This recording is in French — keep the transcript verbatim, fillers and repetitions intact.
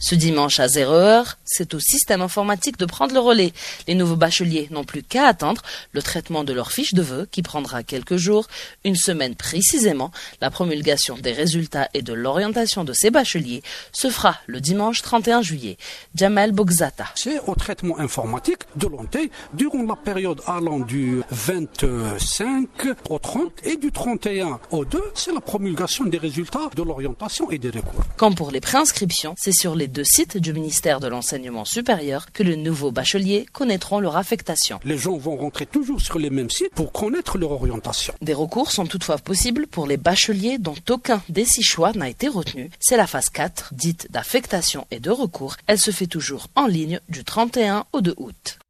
Ce dimanche à zéro heure, c'est au système informatique de prendre le relais. Les nouveaux bacheliers n'ont plus qu'à attendre le traitement de leur fiche de vœux qui prendra quelques jours, une semaine précisément. La promulgation des résultats et de l'orientation de ces bacheliers se fera le dimanche trente et un juillet. Jamel Bogzata. C'est au traitement informatique de l'O N T durant la période allant du vingt-cinq au trente et du trente et un au deux, c'est la promulgation des résultats de l'orientation et des recours. Quant pour les préinscriptions, c'est sur les deux sites du ministère de l'Enseignement supérieur que les nouveaux bacheliers connaîtront leur affectation. Les gens vont rentrer toujours sur les mêmes sites pour connaître leur orientation. Des recours sont toutefois possibles pour les bacheliers dont aucun des six choix n'a été retenu. C'est la phase quatre, dite d'affectation et de recours. Elle se fait toujours en ligne du trente et un au deux août.